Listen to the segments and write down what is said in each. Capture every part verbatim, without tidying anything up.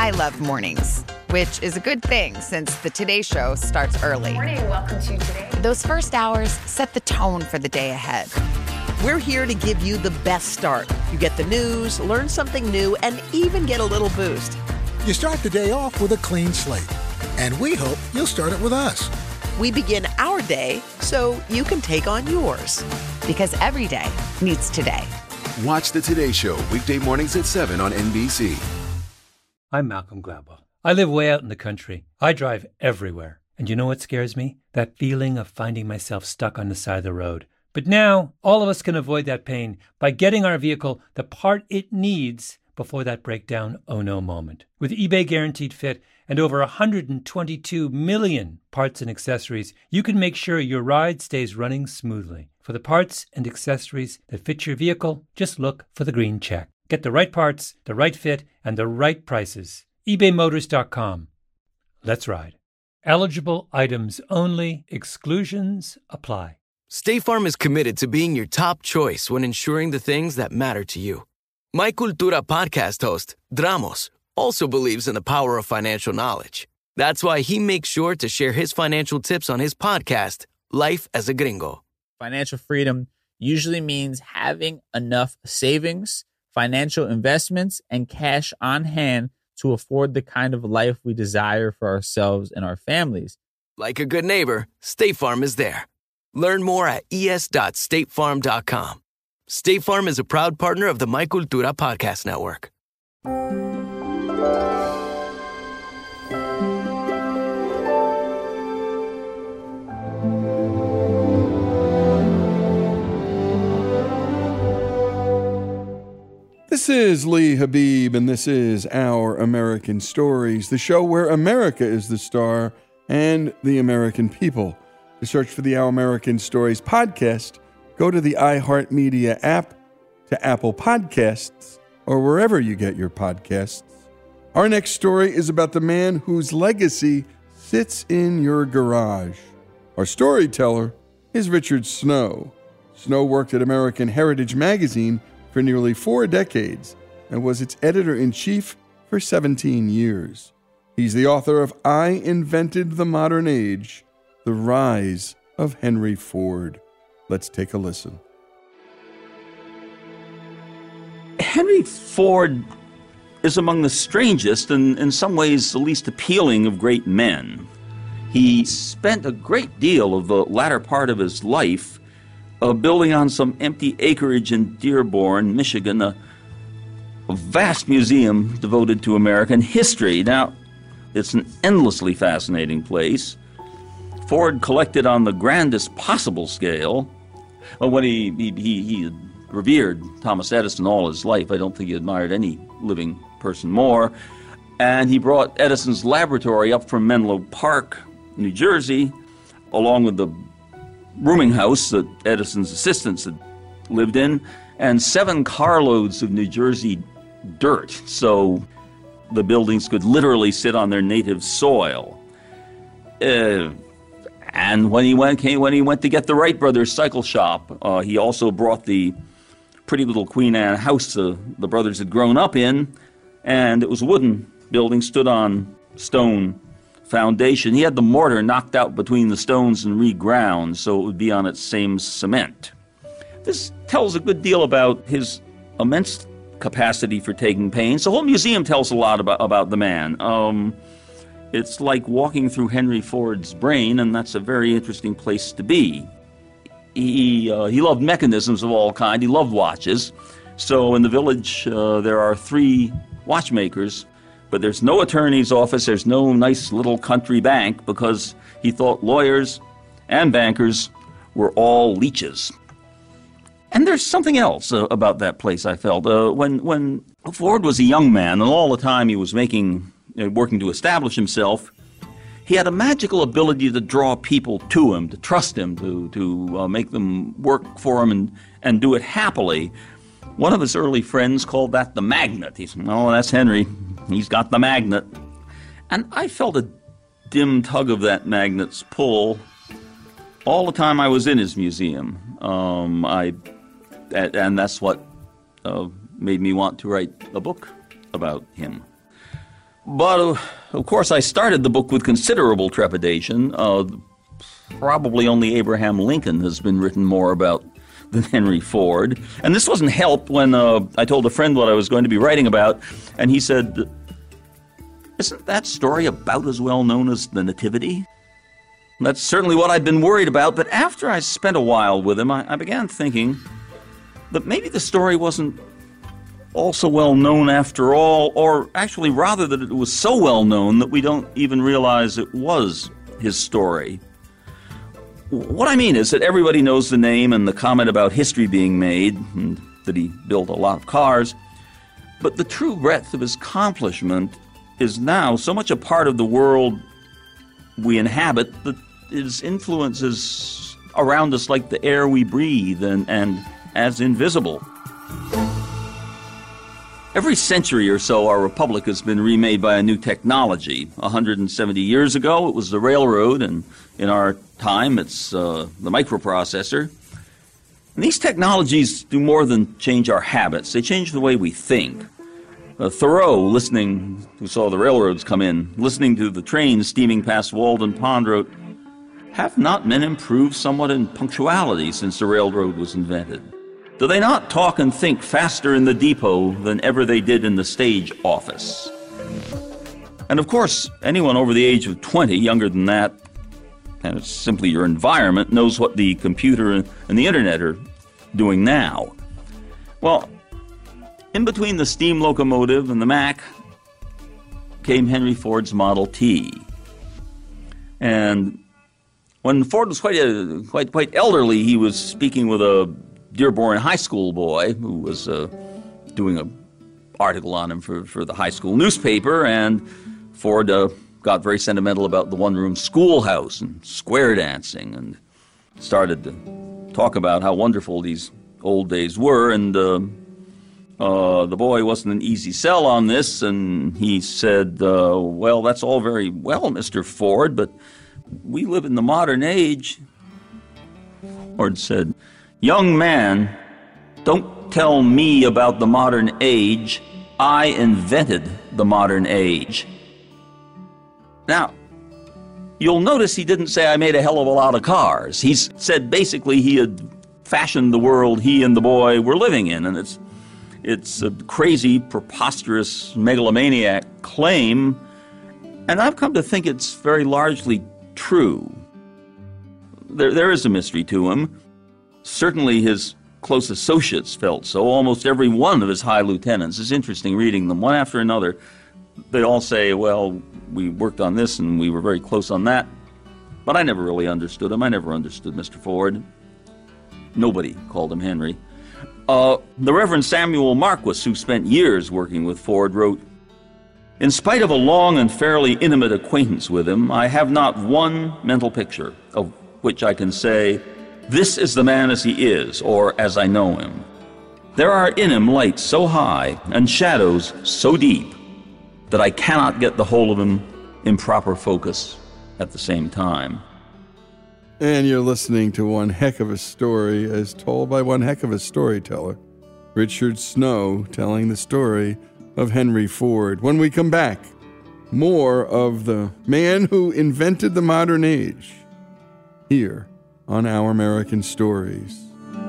I love mornings, which is a good thing since the Today Show starts early. Good morning. Welcome to Today. Those first hours set the tone for the day ahead. We're here to give you the best start. You get the news, learn something new, and even get a little boost. You start the day off with a clean slate, and we hope you'll start it with us. We begin our day so you can take on yours. Because every day needs today. Watch the Today Show weekday mornings at seven on N B C. I'm Malcolm Gladwell. I live way out in the country. I drive everywhere. And you know what scares me? That feeling of finding myself stuck on the side of the road. But now, all of us can avoid that pain by getting our vehicle the part it needs before that breakdown oh no moment. With eBay Guaranteed Fit and over one hundred twenty-two million parts and accessories, you can make sure your ride stays running smoothly. For the parts and accessories that fit your vehicle, just look for the green check. Get the right parts, the right fit, and the right prices. ebay motors dot com. Let's ride. Eligible items only. Exclusions apply. State Farm is committed to being your top choice when ensuring the things that matter to you. My Cultura podcast host, Dramos, also believes in the power of financial knowledge. That's why he makes sure to share his financial tips on his podcast, Life as a Gringo. Financial freedom usually means having enough savings, financial investments, and cash on hand to afford the kind of life we desire for ourselves and our families. Like a good neighbor, State Farm is there. Learn more at e s dot state farm dot com. State Farm is a proud partner of the My Cultura Podcast Network. This is Lee Habib, and this is Our American Stories, the show where America is the star and the American people. To search for the Our American Stories podcast, go to the iHeartMedia app, to Apple Podcasts, or wherever you get your podcasts. Our next story is about the man whose legacy sits in your garage. Our storyteller is Richard Snow. Snow worked at American Heritage Magazine for nearly four decades and was its editor-in-chief for seventeen years. He's the author of I Invented the Modern Age, The Rise of Henry Ford. Let's take a listen. Henry Ford is among the strangest and, in some ways, the least appealing of great men. He spent a great deal of the latter part of his life uh, building on some empty acreage in Dearborn, Michigan, a, a vast museum devoted to American history. Now, it's an endlessly fascinating place. Ford collected on the grandest possible scale. Well, when he, he, he, he revered Thomas Edison all his life, I don't think he admired any living person more. And he brought Edison's laboratory up from Menlo Park, New Jersey, along with the rooming house that Edison's assistants had lived in, and seven carloads of New Jersey dirt, so the buildings could literally sit on their native soil. Uh, and when he went came, when he went to get the Wright brothers cycle shop, uh, he also brought the pretty little Queen Anne house uh, the brothers had grown up in, and it was a wooden building, stood on stone foundation. He had the mortar knocked out between the stones and reground so it would be on its same cement. This tells a good deal about his immense capacity for taking pains. The whole museum tells a lot about, about the man. Um, it's like walking through Henry Ford's brain, and that's a very interesting place to be. He, uh, he loved mechanisms of all kinds. He loved watches. So in the village, uh, there are three watchmakers, but there's no attorney's office, there's no nice little country bank, because he thought lawyers and bankers were all leeches. And there's something else uh, about that place, I felt. Uh, when when Ford was a young man, and all the time he was making, uh, working to establish himself, he had a magical ability to draw people to him, to trust him, to, to uh, make them work for him and, and do it happily. One of his early friends called that the magnet. He said, oh, that's Henry. He's got the magnet. And I felt a dim tug of that magnet's pull all the time I was in his museum. Um, I, and that's what uh, made me want to write a book about him. But, uh, of course, I started the book with considerable trepidation. Uh, probably only Abraham Lincoln has been written more about than Henry Ford. And this wasn't helped when uh, I told a friend what I was going to be writing about, and he said, "Isn't that story about as well known as the Nativity?" That's certainly what I'd been worried about, but after I spent a while with him, I, I began thinking that maybe the story wasn't all so well known after all, or actually rather that it was so well known that we don't even realize it was his story. What I mean is that everybody knows the name and the comment about history being made, and that he built a lot of cars, but the true breadth of his accomplishment is now so much a part of the world we inhabit that his influence is around us like the air we breathe and, and as invisible. Every century or so, our republic has been remade by a new technology. one hundred seventy years ago, it was the railroad, and in our time, it's uh, the microprocessor. And these technologies do more than change our habits. They change the way we think. Uh, Thoreau, listening, who saw the railroads come in, listening to the trains steaming past Walden Pond, wrote, "Have not men improved somewhat in punctuality since the railroad was invented? Do they not talk and think faster in the depot than ever they did in the stage office?" And of course, anyone over the age of twenty, younger than that, and it's simply your environment, knows what the computer and the internet are doing now. Well, in between the steam locomotive and the Mac came Henry Ford's Model T. And when Ford was quite a, quite quite elderly, he was speaking with a Dearborn high school boy who was uh, doing an article on him for, for the high school newspaper, and Ford uh, got very sentimental about the one-room schoolhouse and square dancing and started to talk about how wonderful these old days were, and uh, uh, the boy wasn't an easy sell on this, and he said, uh, well, that's all very well, Mister Ford, but we live in the modern age. Ford said, "Young man, don't tell me about the modern age. I invented the modern age." Now, you'll notice he didn't say I made a hell of a lot of cars. He said basically he had fashioned the world he and the boy were living in, and it's it's a crazy, preposterous, megalomaniac claim, and I've come to think it's very largely true. There, there is a mystery to him. Certainly his close associates felt so. Almost every one of his high lieutenants. It's interesting reading them one after another. They all say, well, we worked on this and we were very close on that. But I never really understood him. I never understood Mister Ford. Nobody called him Henry. Uh, the Reverend Samuel Marquis, who spent years working with Ford, wrote, "In spite of a long and fairly intimate acquaintance with him, I have not one mental picture of which I can say, this is the man as he is, or as I know him. There are in him lights so high and shadows so deep that I cannot get the whole of him in proper focus at the same time." And you're listening to one heck of a story as told by one heck of a storyteller, Richard Snow, telling the story of Henry Ford. When we come back, more of the man who invented the modern age here on Our American Stories.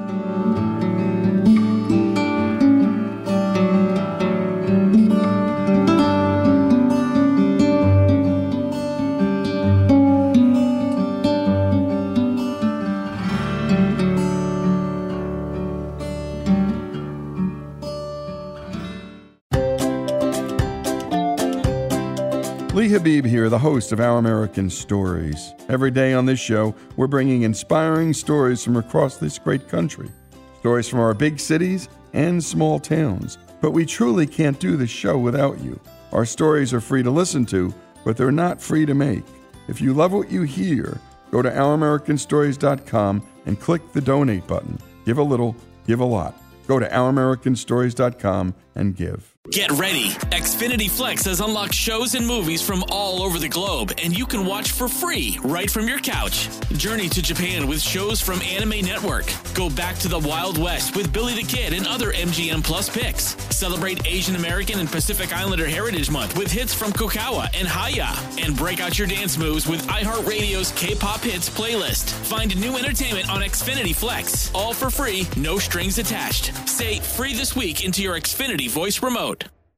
Lee Habib here, the host of Our American Stories. Every day on this show, we're bringing inspiring stories from across this great country. Stories from our big cities and small towns. But we truly can't do this show without you. Our stories are free to listen to, but they're not free to make. If you love what you hear, go to our american stories dot com and click the donate button. Give a little, give a lot. Go to our american stories dot com and give. Get ready. Xfinity Flex has unlocked shows and movies from all over the globe, and you can watch for free right from your couch. Journey to Japan with shows from Anime Network. Go back to the Wild West with Billy the Kid and other M G M Plus picks. Celebrate Asian American and Pacific Islander Heritage Month with hits from Kokawa and Haya. And break out your dance moves with iHeartRadio's K-pop hits playlist. Find new entertainment on Xfinity Flex. All for free, no strings attached. Say free this week into your Xfinity voice remote.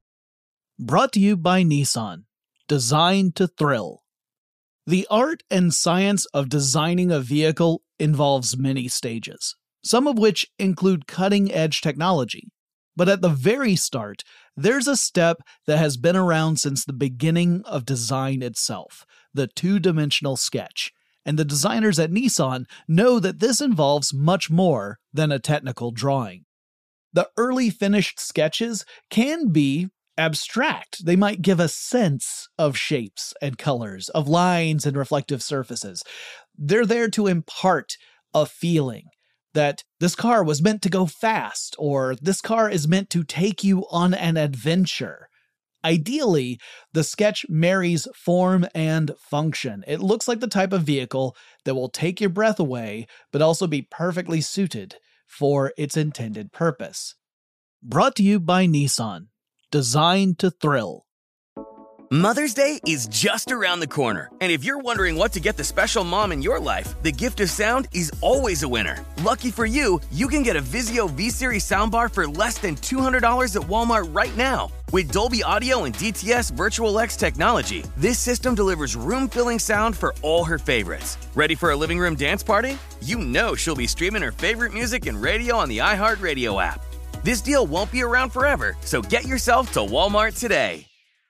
Brought to you by Nissan. Designed to thrill. The art and science of designing a vehicle involves many stages, some of which include cutting-edge technology. But at the very start, there's a step that has been around since the beginning of design itself, the two-dimensional sketch. And the designers at Nissan know that this involves much more than a technical drawing. The early finished sketches can be abstract. They might give a sense of shapes and colors, of lines and reflective surfaces. They're there to impart a feeling that this car was meant to go fast, or this car is meant to take you on an adventure. Ideally, the sketch marries form and function. It looks like the type of vehicle that will take your breath away, but also be perfectly suited for its intended purpose. Brought to you by Nissan. Designed to thrill. Mother's Day is just around the corner, and if you're wondering what to get the special mom in your life, the gift of sound is always a winner. Lucky for you, you can get a Vizio V-Series soundbar for less than two hundred dollars at Walmart right now. With Dolby Audio and D T S Virtual X technology, this system delivers room-filling sound for all her favorites. Ready for a living room dance party? You know she'll be streaming her favorite music and radio on the iHeartRadio app. This deal won't be around forever, so get yourself to Walmart today.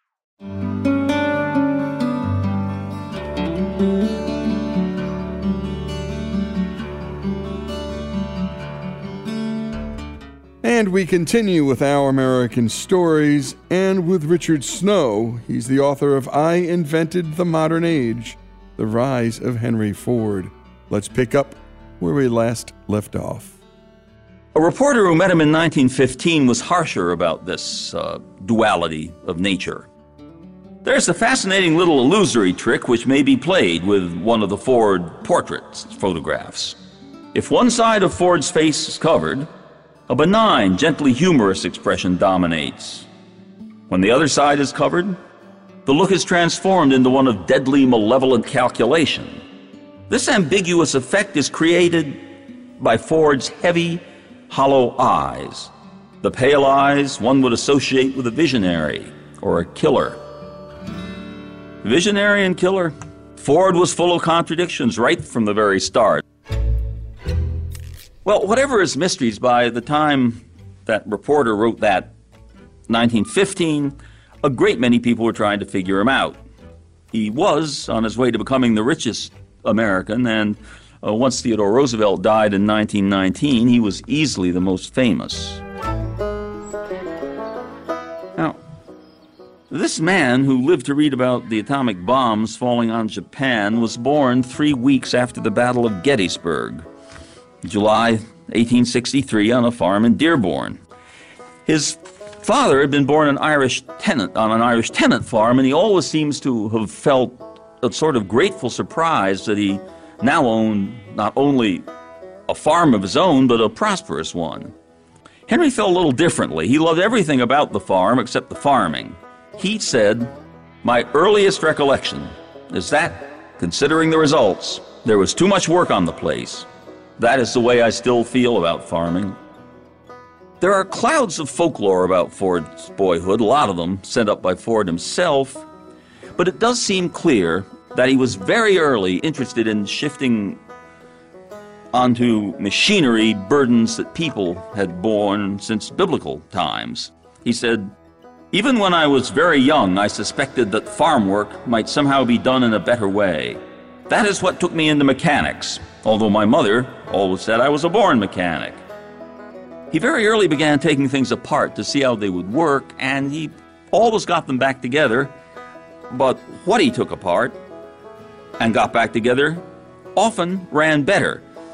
And we continue with Our American Stories, and with Richard Snow. He's the author of I Invented the Modern Age, The Rise of Henry Ford. Let's pick up where we last left off. A reporter who met him in nineteen fifteen was harsher about this uh, duality of nature. There's a fascinating little illusory trick which may be played with one of the Ford portraits photographs. If one side of Ford's face is covered, a benign, gently humorous expression dominates. When the other side is covered, the look is transformed into one of deadly, malevolent calculation. This ambiguous effect is created by Ford's heavy, hollow eyes, the pale eyes one would associate with a visionary or a killer. Visionary and killer. Ford was full of contradictions right from the very start. Well, whatever his mysteries, by the time that reporter wrote that, nineteen fifteen, a great many people were trying to figure him out. He was on his way to becoming the richest American, and Uh, once Theodore Roosevelt died in nineteen nineteen, he was easily the most famous. Now, this man who lived to read about the atomic bombs falling on Japan was born three weeks after the Battle of Gettysburg, July eighteen sixty-three, on a farm in Dearborn. His father had been born an Irish tenant on an Irish tenant farm, and he always seems to have felt a sort of grateful surprise that he now owned not only a farm of his own, but a prosperous one. Henry felt a little differently. He loved everything about the farm except the farming. He said, "My earliest recollection is that, considering the results, there was too much work on the place. That is the way I still feel about farming." There are clouds of folklore about Ford's boyhood, a lot of them sent up by Ford himself, but it does seem clear that he was very early interested in shifting onto machinery burdens that people had borne since biblical times. He said, "Even when I was very young, I suspected that farm work might somehow be done in a better way. That is what took me into mechanics, although my mother always said I was a born mechanic." He very early began taking things apart to see how they would work, and he always got them back together. But what he took apart and got back together often ran better.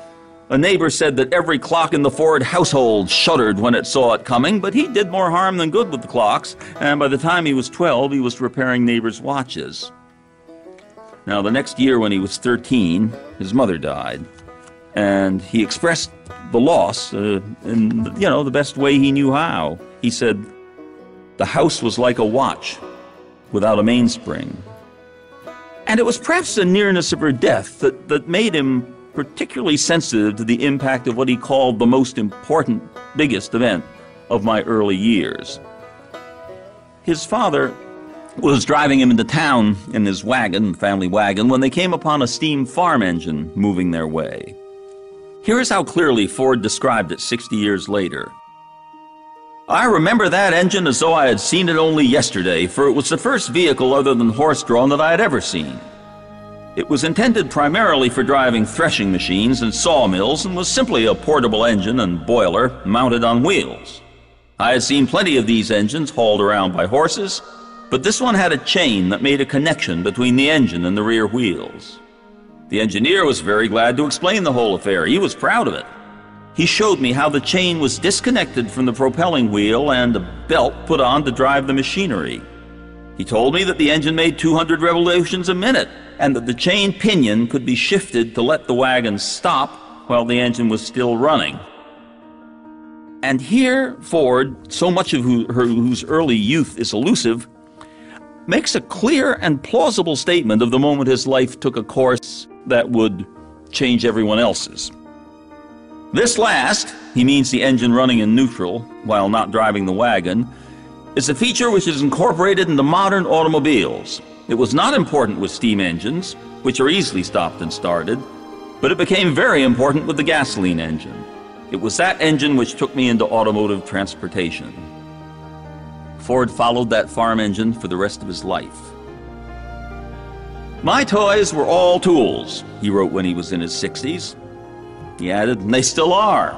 A neighbor said that every clock in the Ford household shuddered when it saw it coming, but he did more harm than good with the clocks, and by the time he was twelve, he was repairing neighbors' watches. Now, the next year when he was thirteen, his mother died, and he expressed the loss uh, in, you know, the best way he knew how. He said, "The house was like a watch without a mainspring." And it was perhaps the nearness of her death that, that made him particularly sensitive to the impact of what he called the most important, biggest event of my early years. His father was driving him into town in his wagon, family wagon, when they came upon a steam farm engine moving their way. Here's how clearly Ford described it sixty years later. "I remember that engine as though I had seen it only yesterday, for it was the first vehicle other than horse-drawn that I had ever seen. It was intended primarily for driving threshing machines and sawmills and was simply a portable engine and boiler mounted on wheels. I had seen plenty of these engines hauled around by horses, but this one had a chain that made a connection between the engine and the rear wheels. The engineer was very glad to explain the whole affair. He was proud of it. He showed me how the chain was disconnected from the propelling wheel and a belt put on to drive the machinery. He told me that the engine made two hundred revolutions a minute and that the chain pinion could be shifted to let the wagon stop while the engine was still running." And here Ford, so much of who, her, whose early youth is elusive, makes a clear and plausible statement of the moment his life took a course that would change everyone else's. "This last," he means the engine running in neutral while not driving the wagon, "is a feature which is incorporated into modern automobiles. It was not important with steam engines, which are easily stopped and started, but it became very important with the gasoline engine. It was that engine which took me into automotive transportation." Ford followed that farm engine for the rest of his life. "My toys were all tools," he wrote when he was in his sixties. He added, "and they still are."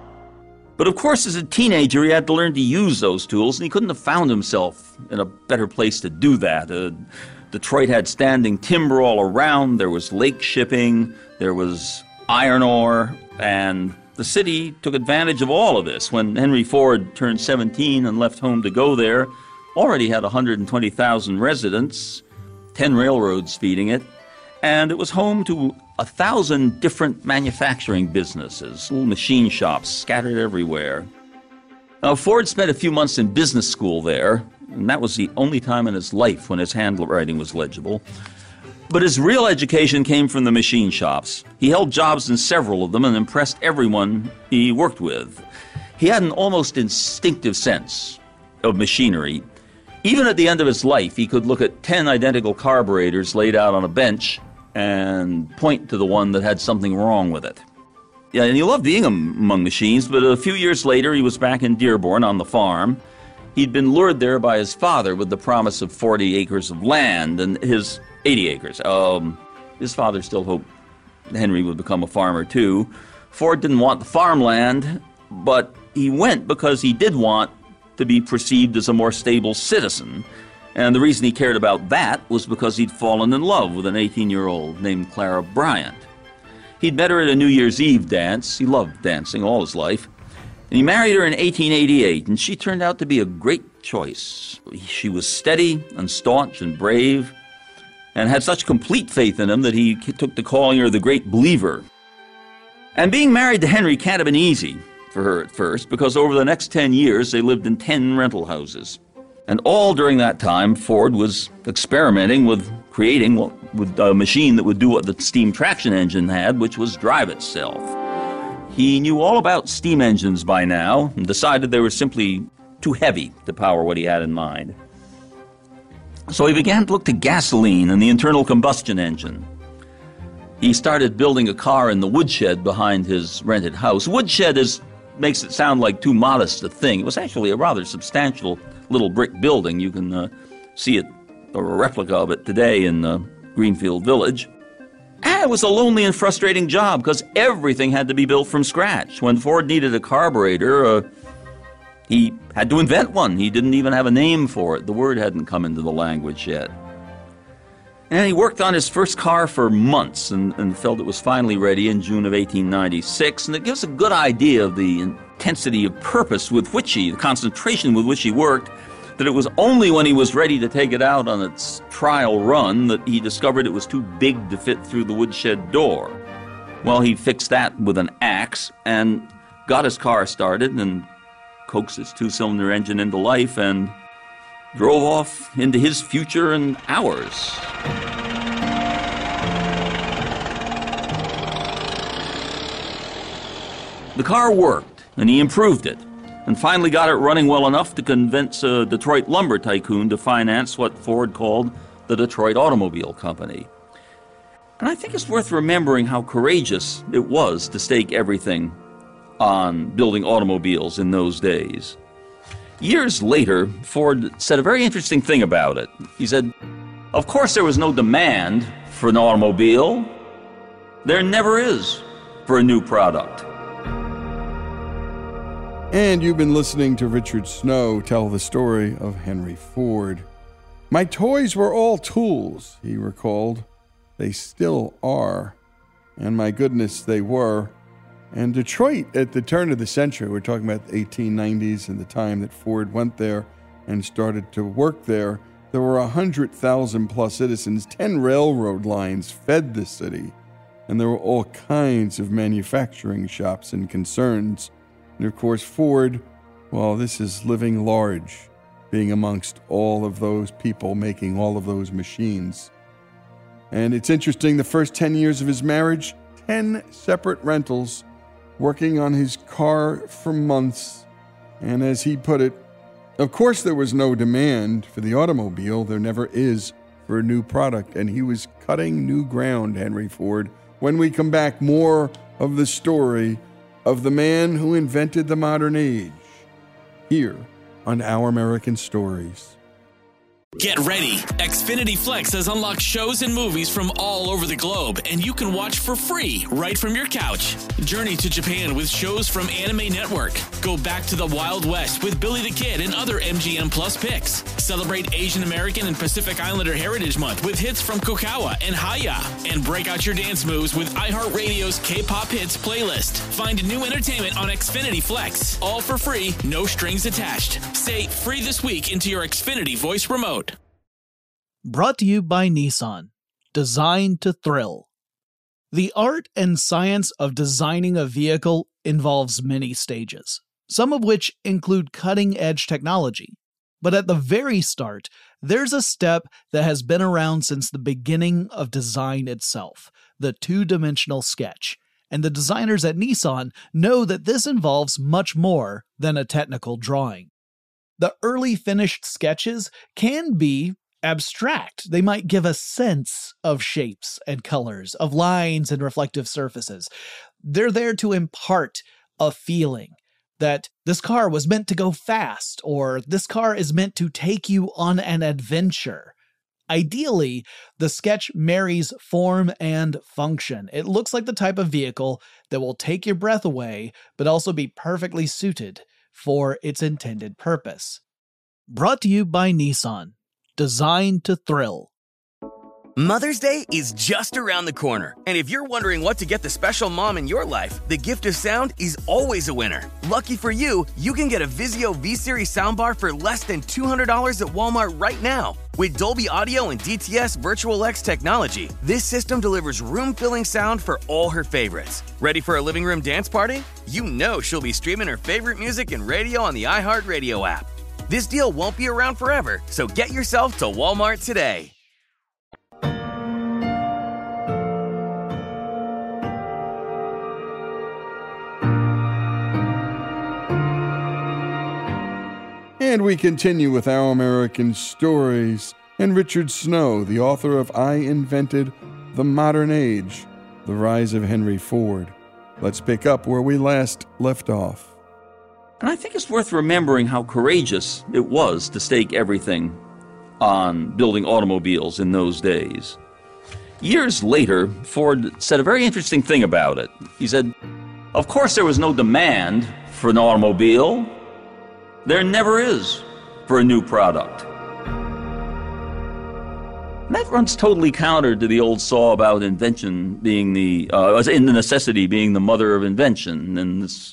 But of course, as a teenager, he had to learn to use those tools, and he couldn't have found himself in a better place to do that. Uh, Detroit had standing timber all around, there was lake shipping, there was iron ore, and the city took advantage of all of this. When Henry Ford turned seventeen and left home to go there, already had one hundred twenty thousand residents, ten railroads feeding it, and it was home to a thousand different manufacturing businesses, little machine shops scattered everywhere. Now, Ford spent a few months in business school there, and that was the only time in his life when his handwriting was legible. But his real education came from the machine shops. He held jobs in several of them and impressed everyone he worked with. He had an almost instinctive sense of machinery. Even at the end of his life, he could look at ten identical carburetors laid out on a bench and point to the one that had something wrong with it. Yeah, and he loved being among machines, but a few years later he was back in Dearborn on the farm. He'd been lured there by his father with the promise of forty acres of land, and his eighty acres. Um, his father still hoped Henry would become a farmer too. Ford didn't want the farmland, but he went because he did want to be perceived as a more stable citizen. And the reason he cared about that was because he'd fallen in love with an eighteen-year-old named Clara Bryant. He'd met her at a New Year's Eve dance. He loved dancing all his life. And he married her in eighteen eighty-eight, and she turned out to be a great choice. She was steady and staunch and brave, and had such complete faith in him that he took to calling her the Great Believer. And being married to Henry can't have been easy for her at first, because over the next ten years they lived in ten rental houses. And all during that time, Ford was experimenting with creating what, with a machine that would do what the steam traction engine had, which was drive itself. He knew all about steam engines by now and decided they were simply too heavy to power what he had in mind. So he began to look to gasoline and the internal combustion engine. He started building a car in the woodshed behind his rented house. Woodshed is, makes it sound like too modest a thing. It was actually a rather substantial little brick building. You can uh, see it, or a replica of it today in uh, Greenfield Village. And it was a lonely and frustrating job because everything had to be built from scratch. When Ford needed a carburetor, uh, he had to invent one. He didn't even have a name for it. The word hadn't come into the language yet. And he worked on his first car for months and, and felt it was finally ready in June of eighteen ninety-six. And it gives a good idea of the intensity of purpose with which he, the concentration with which he worked, that it was only when he was ready to take it out on its trial run that he discovered it was too big to fit through the woodshed door. Well, he fixed that with an axe and got his car started and coaxed its two-cylinder engine into life and drove off into his future and ours. The car worked, and he improved it, and finally got it running well enough to convince a Detroit lumber tycoon to finance what Ford called the Detroit Automobile Company. And I think it's worth remembering how courageous it was to stake everything on building automobiles in those days. Years later, Ford said a very interesting thing about it. He said, "Of course there was no demand for an automobile. There never is for a new product." And you've been listening to Richard Snow tell the story of Henry Ford. "My toys were all tools," he recalled. "They still are. And my goodness, they were." And Detroit at the turn of the century, we're talking about the eighteen nineties and the time that Ford went there and started to work there, there were one hundred thousand plus citizens. ten railroad lines fed the city. And there were all kinds of manufacturing shops and concerns. And of course, Ford, well, this is living large, being amongst all of those people making all of those machines. And it's interesting, the first ten years of his marriage, ten separate rentals, working on his car for months. And as he put it, of course there was no demand for the automobile. There never is for a new product. And he was cutting new ground, Henry Ford. When we come back, more of the story of the man who invented the modern age, here on Our American Stories. Get ready. Xfinity Flex has unlocked shows and movies from all over the globe, and you can watch for free right from your couch. Journey to Japan with shows from Anime Network. Go back to the Wild West with Billy the Kid and other M G M Plus picks. Celebrate Asian American and Pacific Islander Heritage Month with hits from Kokawa and Haya. And break out your dance moves with iHeartRadio's K-pop hits playlist. Find new entertainment on Xfinity Flex. All for free, no strings attached. Say free this week into your Xfinity voice remote. Brought to you by Nissan. Designed to thrill. The art and science of designing a vehicle involves many stages, some of which include cutting-edge technology. But at the very start, there's a step that has been around since the beginning of design itself, the two-dimensional sketch. And the designers at Nissan know that this involves much more than a technical drawing. The early finished sketches can be abstract. They might give a sense of shapes and colors, of lines and reflective surfaces. They're there to impart a feeling that this car was meant to go fast, or this car is meant to take you on an adventure. Ideally, the sketch marries form and function. It looks like the type of vehicle that will take your breath away, but also be perfectly suited for its intended purpose. Brought to you by Nissan. Designed to thrill. Mother's Day is just around the corner. And if you're wondering what to get the special mom in your life, the gift of sound is always a winner. Lucky for you, you can get a Vizio V-Series soundbar for less than two hundred dollars at Walmart right now. With Dolby Audio and D T S Virtual X technology, this system delivers room-filling sound for all her favorites. Ready for a living room dance party? You know she'll be streaming her favorite music and radio on the iHeartRadio app. This deal won't be around forever, so get yourself to Walmart today. And we continue with Our American Stories and Richard Snow, the author of I Invented the Modern Age, The Rise of Henry Ford. Let's pick up where we last left off. And I think it's worth remembering how courageous it was to stake everything on building automobiles in those days. Years later, Ford said a very interesting thing about it. He said, "Of course there was no demand for an automobile. There never is for a new product." And that runs totally counter to the old saw about invention being the, uh, in the necessity being the mother of invention. And it's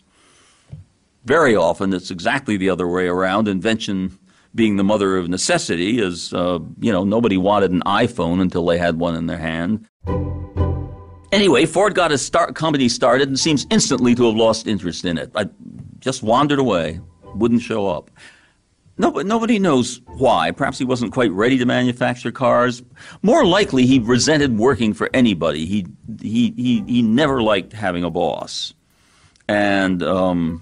very often it's exactly the other way around. Invention being the mother of necessity is, uh, you know, nobody wanted an iPhone until they had one in their hand. Anyway, Ford got his start, company started and seems instantly to have lost interest in it. I just wandered away, wouldn't show up. No, but nobody knows why. Perhaps he wasn't quite ready to manufacture cars. More likely, he resented working for anybody. He he he he never liked having a boss, and um,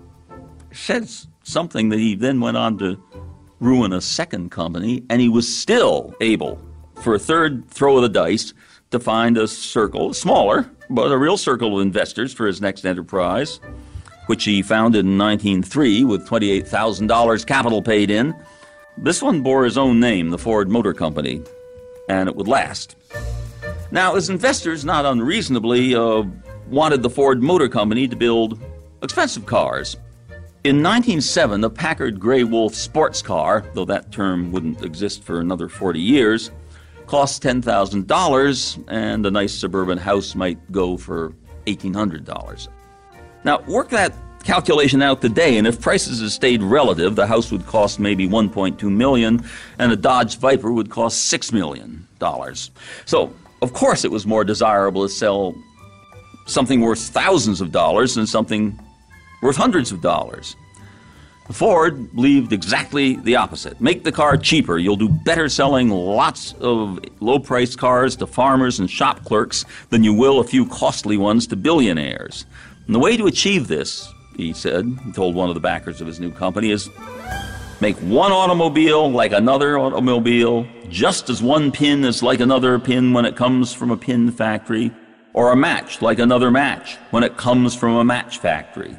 said something that he then went on to ruin a second company, and he was still able, for a third throw of the dice, to find a circle, smaller, but a real circle of investors for his next enterprise, which he founded in nineteen oh three with twenty-eight thousand dollars capital paid in. This one bore his own name, the Ford Motor Company, and it would last. Now, his investors, not unreasonably, uh, wanted the Ford Motor Company to build expensive cars. In nineteen oh seven, the Packard Grey Wolf sports car, though that term wouldn't exist for another forty years, cost ten thousand dollars, and a nice suburban house might go for eighteen hundred dollars. Now, work that calculation out today, and if prices had stayed relative, the house would cost maybe one point two million dollars, and a Dodge Viper would cost six million dollars. So, of course, it was more desirable to sell something worth thousands of dollars than something worth hundreds of dollars. Ford believed exactly the opposite. Make the car cheaper. You'll do better selling lots of low-priced cars to farmers and shop clerks than you will a few costly ones to billionaires. And the way to achieve this, he said, he told one of the backers of his new company, is make one automobile like another automobile, just as one pin is like another pin when it comes from a pin factory, or a match like another match when it comes from a match factory.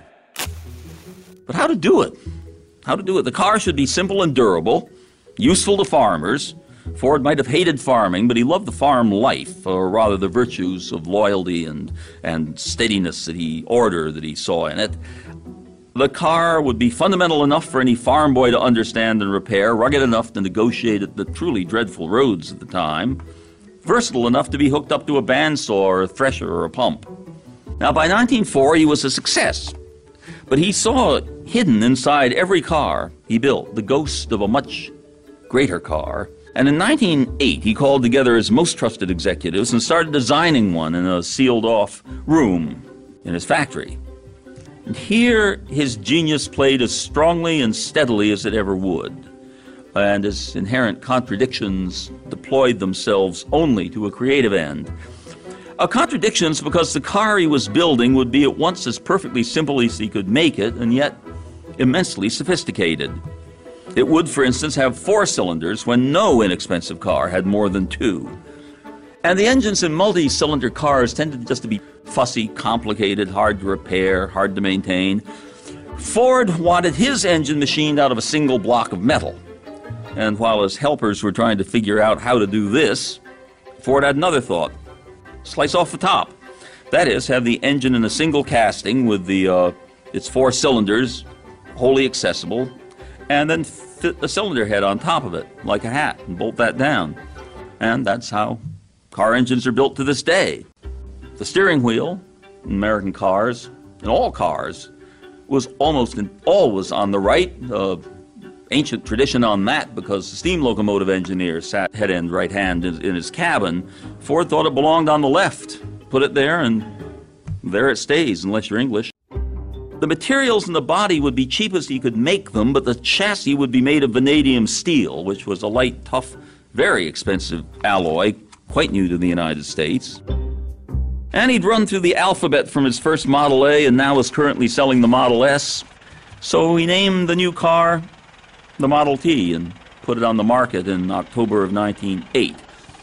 But how to do it? How to do it? The car should be simple and durable, useful to farmers. Ford might have hated farming, but he loved the farm life, or rather the virtues of loyalty and, and steadiness that he, order that he saw in it. The car would be fundamental enough for any farm boy to understand and repair, rugged enough to negotiate at the truly dreadful roads at the time, versatile enough to be hooked up to a bandsaw or a thresher or a pump. Now, by nineteen oh four, he was a success. But he saw hidden inside every car he built the ghost of a much greater car. And in nineteen oh eight, he called together his most trusted executives and started designing one in a sealed-off room in his factory. And here his genius played as strongly and steadily as it ever would, and his inherent contradictions deployed themselves only to a creative end. Uh, contradictions because the car he was building would be at once as perfectly simple as he could make it, and yet immensely sophisticated. It would, for instance, have four cylinders when no inexpensive car had more than two. And the engines in multi-cylinder cars tended just to be fussy, complicated, hard to repair, hard to maintain. Ford wanted his engine machined out of a single block of metal. And while his helpers were trying to figure out how to do this, Ford had another thought. Slice off the top. That is, have the engine in a single casting with the uh, its four cylinders wholly accessible, and then fit the cylinder head on top of it like a hat and bolt that down. And that's how car engines are built to this day. The steering wheel in American cars, in all cars, was almost in, always on the right. Uh, ancient tradition on that because the steam locomotive engineer sat head end right hand in, in his cabin. Ford thought it belonged on the left. Put it there and there it stays unless you're English. The materials in the body would be cheap as he could make them, but the chassis would be made of vanadium steel, which was a light, tough, very expensive alloy, quite new to the United States. And he'd run through the alphabet from his first Model A and now is currently selling the Model S. So he named the new car the Model T and put it on the market in October of nineteen oh eight.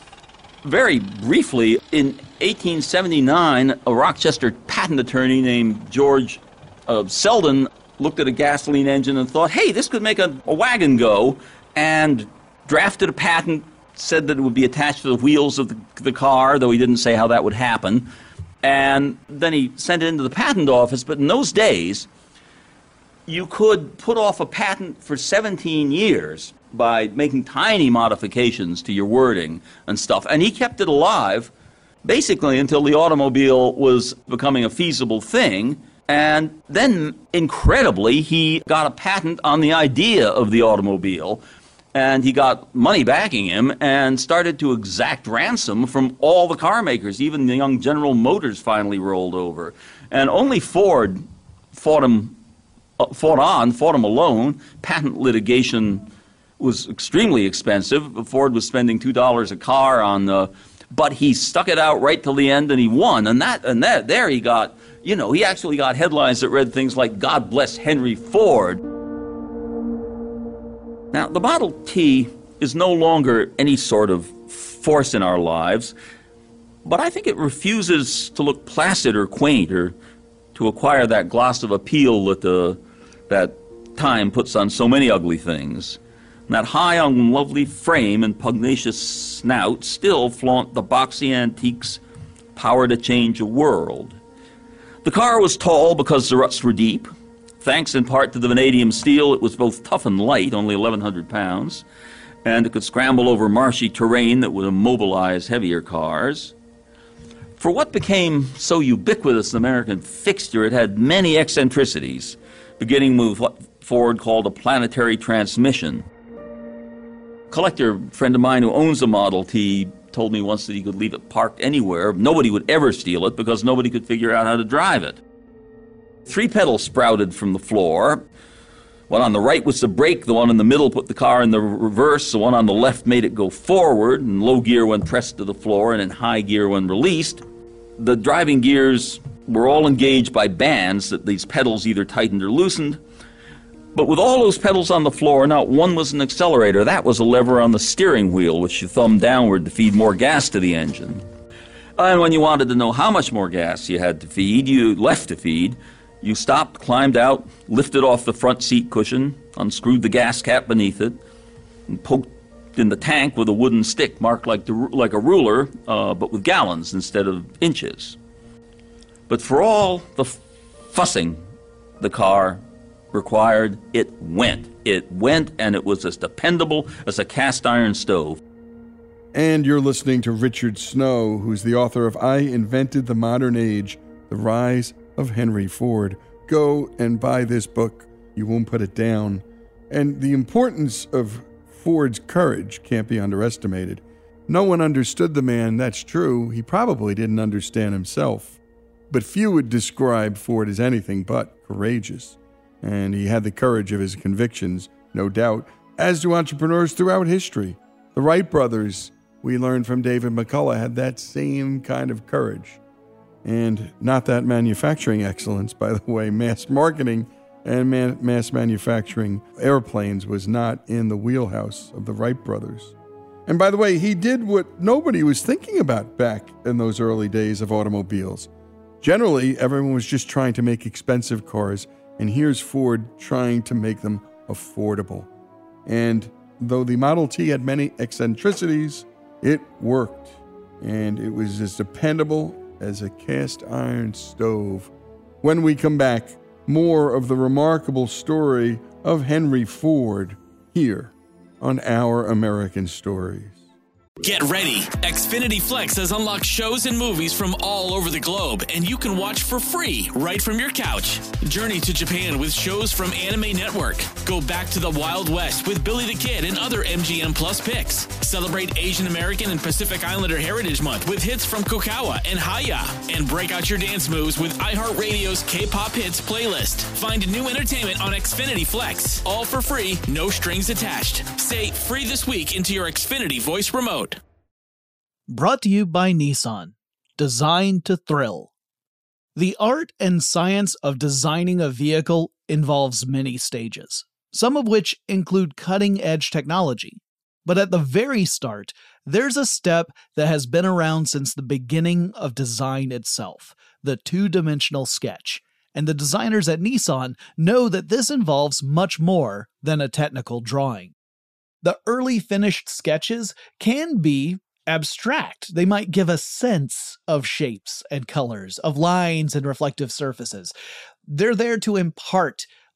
Very briefly, in eighteen seventy-nine, a Rochester patent attorney named George uh, Selden looked at a gasoline engine and thought, hey, this could make a, a wagon go, and drafted a patent, said that it would be attached to the wheels of the, the car, though he didn't say how that would happen. And then he sent it into the patent office, but in those days, you could put off a patent for seventeen years by making tiny modifications to your wording and stuff. And he kept it alive basically until the automobile was becoming a feasible thing. And then, incredibly, he got a patent on the idea of the automobile. And he got money backing him and started to exact ransom from all the car makers. Even the young General Motors finally rolled over. And only Ford fought him, uh, fought on, fought him alone. Patent litigation was extremely expensive. Ford was spending two dollars a car on the, but he stuck it out right till the end and he won. And that, and that, there he got, you know, he actually got headlines that read things like, "God bless Henry Ford." Now, the Model T is no longer any sort of force in our lives, but I think it refuses to look placid or quaint or to acquire that gloss of appeal that, the, that time puts on so many ugly things. And that high on lovely frame and pugnacious snout still flaunt the boxy antique's power to change a world. The car was tall because the ruts were deep. Thanks in part to the vanadium steel, it was both tough and light, only eleven hundred pounds, and it could scramble over marshy terrain that would immobilize heavier cars. For what became so ubiquitous an American fixture, it had many eccentricities, beginning with what Ford called a planetary transmission. A collector friend of mine who owns a Model T told me once that he could leave it parked anywhere. Nobody would ever steal it because nobody could figure out how to drive it. Three pedals sprouted from the floor. One on the right was the brake, the one in the middle put the car in the reverse, the one on the left made it go forward, in low gear when pressed to the floor and in high gear when released. The driving gears were all engaged by bands that these pedals either tightened or loosened. But with all those pedals on the floor, not one was an accelerator. That was a lever on the steering wheel, which you thumbed downward to feed more gas to the engine. And when you wanted to know how much more gas you had to feed, you left to feed, you stopped, climbed out, lifted off the front seat cushion, unscrewed the gas cap beneath it, and poked in the tank with a wooden stick marked like, the, like a ruler, uh, but with gallons instead of inches. But for all the f- fussing the car required, it went. It went, and it was as dependable as a cast iron stove. And you're listening to Richard Snow, who's the author of I Invented the Modern Age, The Rise of Henry Ford. Go and buy this book. You won't put it down. And the importance of Ford's courage can't be underestimated. No one understood the man, that's true. He probably didn't understand himself. But few would describe Ford as anything but courageous. And he had the courage of his convictions, no doubt, as do entrepreneurs throughout history. The Wright brothers, we learned from David McCullough, had that same kind of courage. And not that manufacturing excellence, by the way. Mass marketing and man- mass manufacturing airplanes was not in the wheelhouse of the Wright brothers. And by the way, he did what nobody was thinking about back in those early days of automobiles. Generally, everyone was just trying to make expensive cars, and here's Ford trying to make them affordable. And though the Model T had many eccentricities, it worked. And it was as dependable as a cast iron stove. When we come back, more of the remarkable story of Henry Ford here on Our American Stories. Get ready. Xfinity Flex has unlocked shows and movies from all over the globe, and you can watch for free right from your couch. Journey to Japan with shows from Anime Network. Go back to the Wild West with Billy the Kid and other M G M Plus picks. Celebrate Asian American and Pacific Islander Heritage Month with hits from Kokawa and Haya. And break out your dance moves with iHeartRadio's K-pop hits playlist. Find new entertainment on Xfinity Flex. All for free, no strings attached. Say free this week into your Xfinity voice remote. Brought to you by Nissan. Designed to thrill. The art and science of designing a vehicle involves many stages, some of which include cutting-edge technology. But at the very start, there's a step that has been around since the beginning of design itself, the two-dimensional sketch. And the designers at Nissan know that this involves much more than a technical drawing. The early finished sketches can be abstract. They might give a sense of shapes and colors, of lines and reflective surfaces. They're there to impart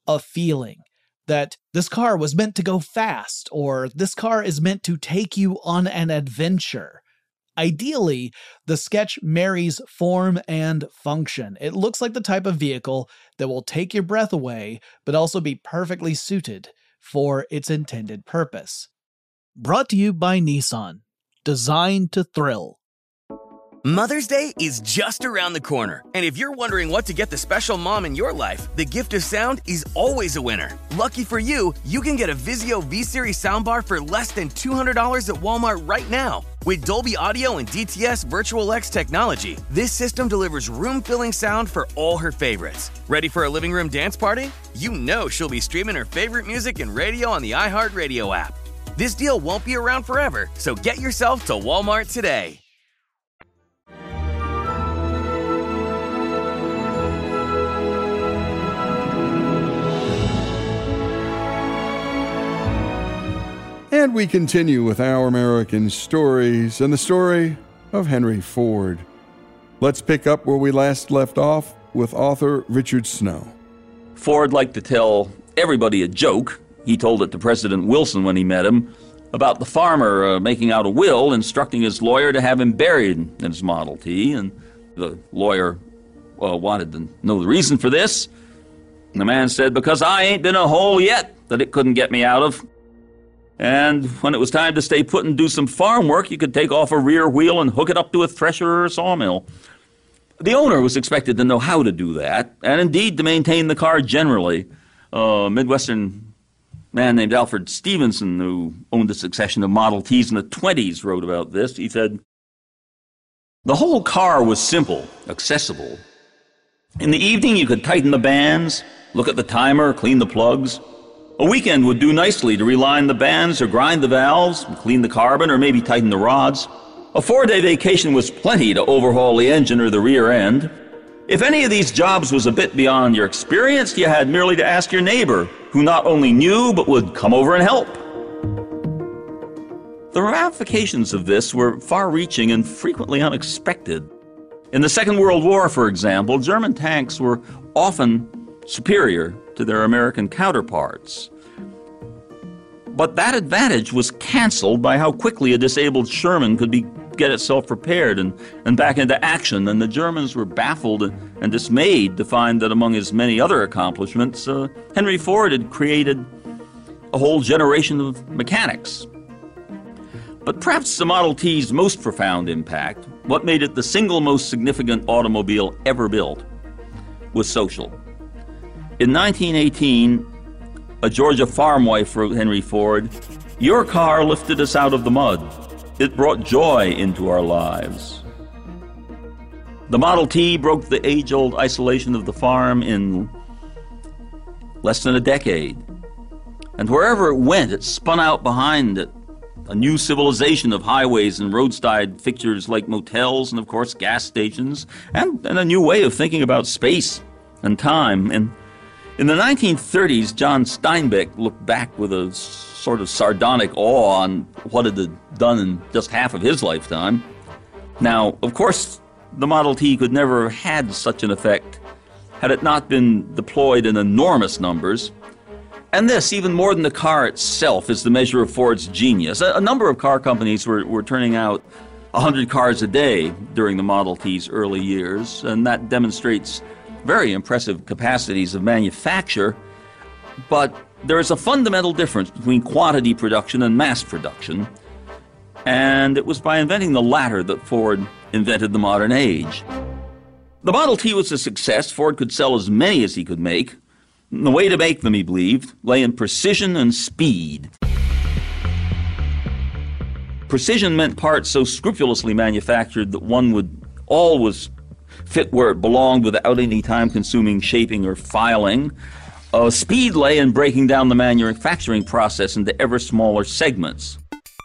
a feeling that this car was meant to go fast, or this car is meant to take you on an adventure. Ideally, the sketch marries form and function. It looks like the type of vehicle that will take your breath away, but also be perfectly suited for its intended purpose. Brought to you by Nissan. Designed to thrill. Mother's Day is just around the corner. And if you're wondering what to get the special mom in your life, the gift of sound is always a winner. Lucky for you, you can get a Vizio V-Series soundbar for less than two hundred dollars at Walmart right now. With Dolby Audio and D T S Virtual X technology, this system delivers room-filling sound for all her favorites. Ready for a living room dance party? You know she'll be streaming her favorite music and radio on the iHeartRadio app. This deal won't be around forever, so get yourself to Walmart today. And we continue with Our American Stories and the story of Henry Ford. Let's pick up where we last left off with author Richard Snow. Ford liked to tell everybody a joke. He told it to President Wilson when he met him about the farmer uh, making out a will, instructing his lawyer to have him buried in his Model T. And the lawyer uh, wanted to know the reason for this. And the man said, "Because I ain't been a hole yet that it couldn't get me out of." And when it was time to stay put and do some farm work, you could take off a rear wheel and hook it up to a thresher or a sawmill. The owner was expected to know how to do that, and indeed to maintain the car generally. A Midwestern man named Alfred Stevenson, who owned a succession of Model Ts in the twenties, wrote about this. He said, "The whole car was simple, accessible. In the evening you could tighten the bands, look at the timer, clean the plugs. A weekend would do nicely to reline the bands or grind the valves, clean the carbon, or maybe tighten the rods. A four-day vacation was plenty to overhaul the engine or the rear end. If any of these jobs was a bit beyond your experience, you had merely to ask your neighbor, who not only knew but would come over and help." The ramifications of this were far-reaching and frequently unexpected. In the Second World War, for example, German tanks were often superior to their American counterparts. But that advantage was canceled by how quickly a disabled Sherman could be, get itself prepared and, and back into action, and the Germans were baffled and, and dismayed to find that among his many other accomplishments, uh, Henry Ford had created a whole generation of mechanics. But perhaps the Model T's most profound impact, what made it the single most significant automobile ever built, was social. In nineteen eighteen, a Georgia farm wife wrote Henry Ford, "Your car lifted us out of the mud. It brought joy into our lives." The Model T broke the age-old isolation of the farm in less than a decade. And wherever it went, it spun out behind it a new civilization of highways and roadside fixtures like motels and, of course, gas stations, and, and a new way of thinking about space and time. And in the nineteen thirties, John Steinbeck looked back with a sort of sardonic awe on what it had done in just half of his lifetime. Now, of course, the Model T could never have had such an effect had it not been deployed in enormous numbers. And this, even more than the car itself, is the measure of Ford's genius. A, a number of car companies were, were turning out one hundred cars a day during the Model T's early years, and that demonstrates very impressive capacities of manufacture. But there is a fundamental difference between quantity production and mass production, and it was by inventing the latter that Ford invented the modern age. The Model T was a success. Ford could sell as many as he could make. The way to make them, he believed, lay in precision and speed. Precision meant parts so scrupulously manufactured that one would always fit where it belonged without any time-consuming shaping or filing. Uh, speed lay in breaking down the manufacturing process into ever smaller segments.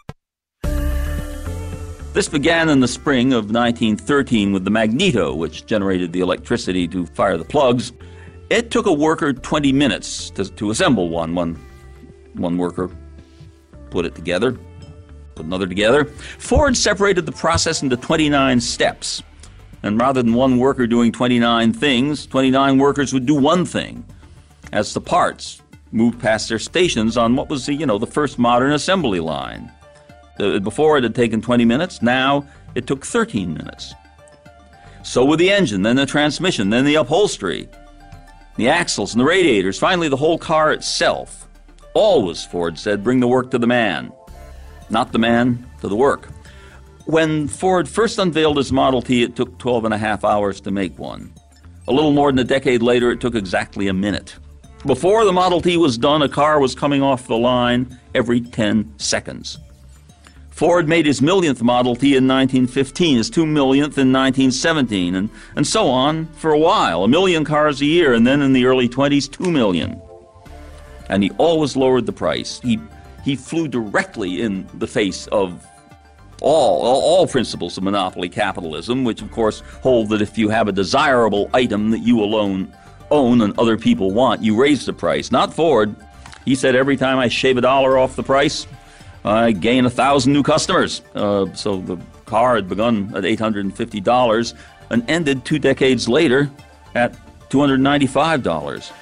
This began in the spring of nineteen thirteen with the magneto, which generated the electricity to fire the plugs. It took a worker twenty minutes to, to assemble one. one. One worker put it together, put another together. Ford separated the process into twenty-nine steps. And rather than one worker doing twenty-nine things, twenty-nine workers would do one thing. as the parts moved past their stations on what was the, you know, the first modern assembly line. Uh, before it had taken twenty minutes, now it took thirteen minutes. So with the engine, then the transmission, then the upholstery, the axles and the radiators, finally the whole car itself. Always, Ford said, bring the work to the man, not the man to the work. When Ford first unveiled his Model T, it took twelve and a half hours to make one. A little more than a decade later, it took exactly a minute. Before the Model T was done, a car was coming off the line every ten seconds. Ford made his millionth Model T in nineteen fifteen, his two millionth in nineteen seventeen, and, and so on for a while. A million cars a year, and then in the early twenties, two million. And he always lowered the price. He, he flew directly in the face of all, all, all principles of monopoly capitalism, which of course hold that if you have a desirable item that you alone own and other people want, you raise the price. Not Ford. He said, every time I shave a dollar off the price, I gain a thousand new customers. Uh, so the car had begun at eight hundred fifty dollars and ended two decades later at two hundred ninety-five dollars.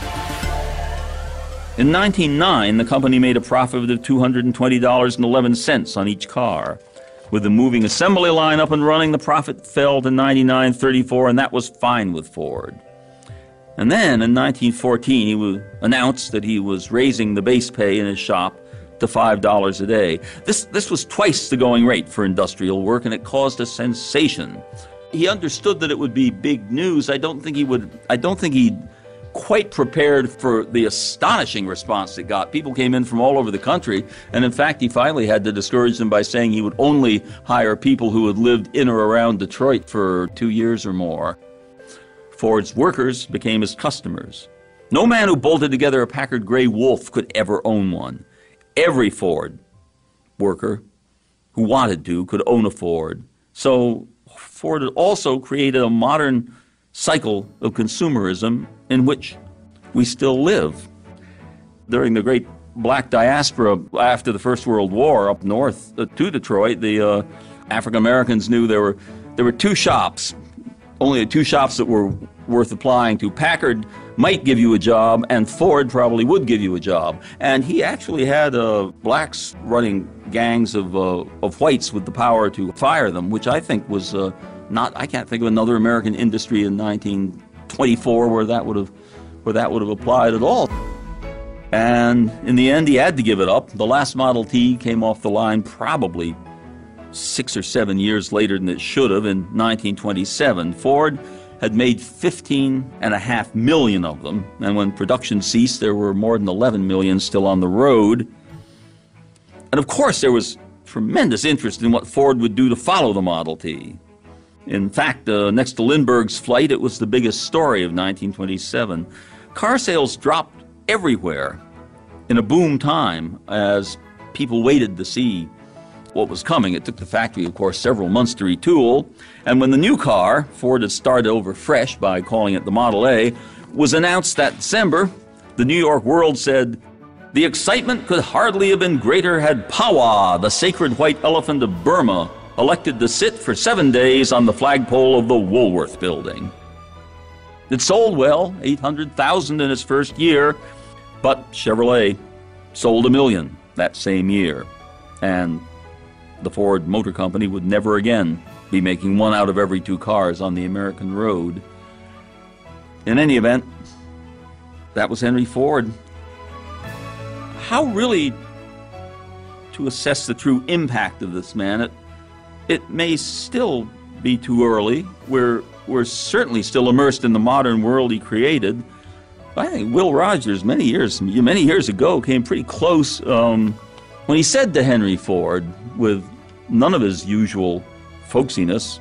In nineteen oh nine, the company made a profit of two hundred twenty dollars and eleven cents on each car. With the moving assembly line up and running, the profit fell to ninety-nine thirty-four, and that was fine with Ford. And then in nineteen fourteen, he was announced that he was raising the base pay in his shop to five dollars a day. This, this was twice the going rate for industrial work, and it caused a sensation. He understood that it would be big news. I don't think he would, I don't think he quite prepared for the astonishing response it got. People came in from all over the country, and in fact, he finally had to discourage them by saying he would only hire people who had lived in or around Detroit for two years or more. Ford's workers became his customers. No man who bolted together a Packard Gray Wolf could ever own one. Every Ford worker who wanted to could own a Ford. So Ford had also created a modern cycle of consumerism in which we still live. During the great black diaspora after the First World War up north uh, to Detroit, the uh, African Americans knew there were there were two shops, only two shops that were worth applying to. Packard might give you a job, and Ford probably would give you a job. And he actually had uh, blacks running gangs of uh, of whites with the power to fire them, which I think was uh, not. I can't think of another American industry in nineteen twenty-four where that would have where that would have applied at all. And in the end, he had to give it up. The last Model T came off the line probably six or seven years later than it should have, in nineteen twenty-seven. Ford had made fifteen and a half million of them, and when production ceased, there were more than eleven million still on the road. And of course, there was tremendous interest in what Ford would do to follow the Model T. In fact, uh, next to Lindbergh's flight, it was the biggest story of nineteen twenty-seven. Car sales dropped everywhere in a boom time as people waited to see what was coming. It took the factory, of course, several months to retool, and when the new car, Ford had started over fresh by calling it the Model A, was announced that December, the New York World said, "The excitement could hardly have been greater had Pawa, the sacred white elephant of Burma, elected to sit for seven days on the flagpole of the Woolworth Building." It sold well, eight hundred thousand in its first year, but Chevrolet sold a million that same year, and the Ford Motor Company would never again be making one out of every two cars on the American road. In any event, that was Henry Ford. How really to assess the true impact of this man? It, it may still be too early. We're, we're certainly still immersed in the modern world he created. I think Will Rogers, many years, many years ago, came pretty close um, when he said to Henry Ford, with none of his usual folksiness,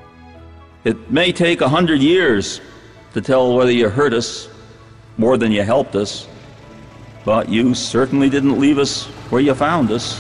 "It may take a hundred years to tell whether you hurt us more than you helped us, but you certainly didn't leave us where you found us."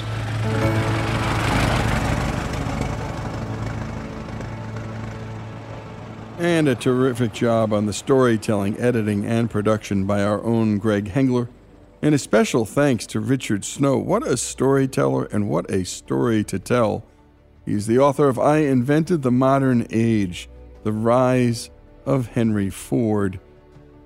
And a terrific job on the storytelling, editing, and production by our own Greg Hengler. And a special thanks to Richard Snow. What a storyteller and what a story to tell. He's the author of I Invented the Modern Age, The Rise of Henry Ford.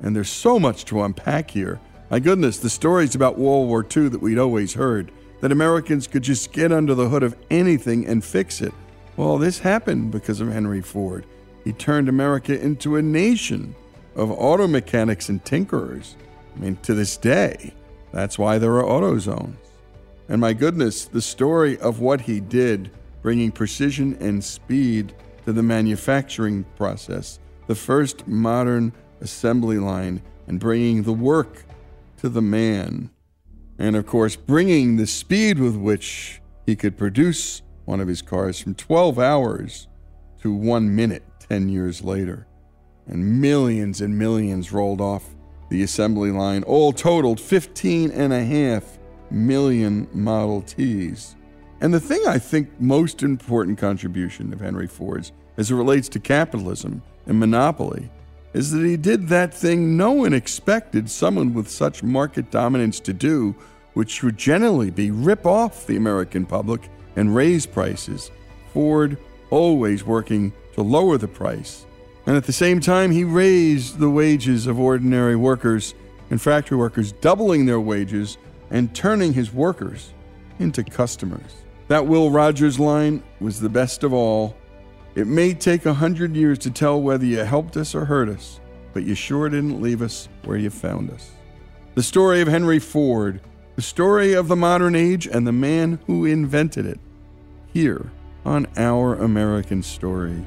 And there's so much to unpack here. My goodness, the stories about World War Two that we'd always heard, that Americans could just get under the hood of anything and fix it. Well, this happened because of Henry Ford. He turned America into a nation of auto mechanics and tinkerers. I mean, to this day, that's why there are AutoZones. And my goodness, the story of what he did, bringing precision and speed to the manufacturing process, the first modern assembly line, and bringing the work to the man. And of course, bringing the speed with which he could produce one of his cars from twelve hours to one minute ten years later. And millions and millions rolled off the assembly line, all totaled fifteen and a half million Model Ts. And the thing I think most important contribution of Henry Ford's as it relates to capitalism and monopoly is that he did that thing no one expected someone with such market dominance to do, which would generally be rip off the American public and raise prices. Ford always working to lower the price. And at the same time, he raised the wages of ordinary workers and factory workers, doubling their wages and turning his workers into customers. That Will Rogers line was the best of all. It may take a hundred years to tell whether you helped us or hurt us, but you sure didn't leave us where you found us. The story of Henry Ford, the story of the modern age and the man who invented it, here on Our American Stories.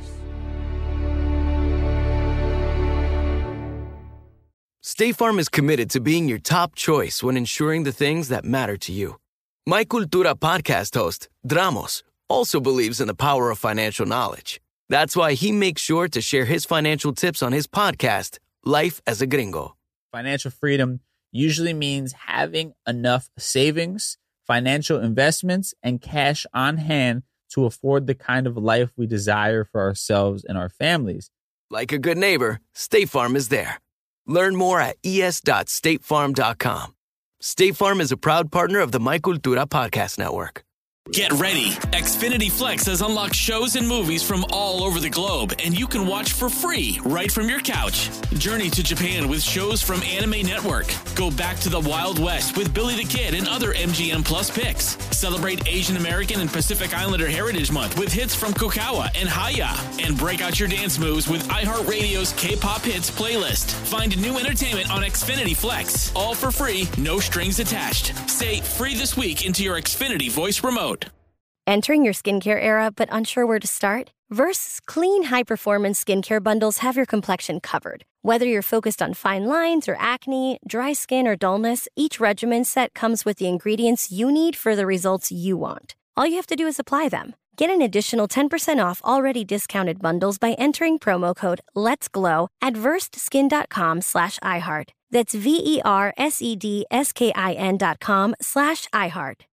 State Farm is committed to being your top choice when ensuring the things that matter to you. My Cultura podcast host, Dramos, also believes in the power of financial knowledge. That's why he makes sure to share his financial tips on his podcast, Life as a Gringo. Financial freedom usually means having enough savings, financial investments, and cash on hand to afford the kind of life we desire for ourselves and our families. Like a good neighbor, State Farm is there. Learn more at e s dot state farm dot com. State Farm is a proud partner of the My Cultura Podcast Network. Get ready. Xfinity Flex has unlocked shows and movies from all over the globe, and you can watch for free right from your couch. Journey to Japan with shows from Anime Network. Go back to the Wild West with Billy the Kid and other M G M Plus picks. Celebrate Asian American and Pacific Islander Heritage Month with hits from Kokawa and Haya. And break out your dance moves with iHeartRadio's K-pop hits playlist. Find new entertainment on Xfinity Flex. All for free, no strings attached. Say free this week into your Xfinity voice remote. Entering your skincare era but unsure where to start? Verse's clean, high-performance skincare bundles have your complexion covered. Whether you're focused on fine lines or acne, dry skin or dullness, each regimen set comes with the ingredients you need for the results you want. All you have to do is apply them. Get an additional ten percent off already discounted bundles by entering promo code LET'SGLOW at versed.skin.com slash iHeart. That's V-E-R-S-E-D-S-K-I-N dot com slash iHeart.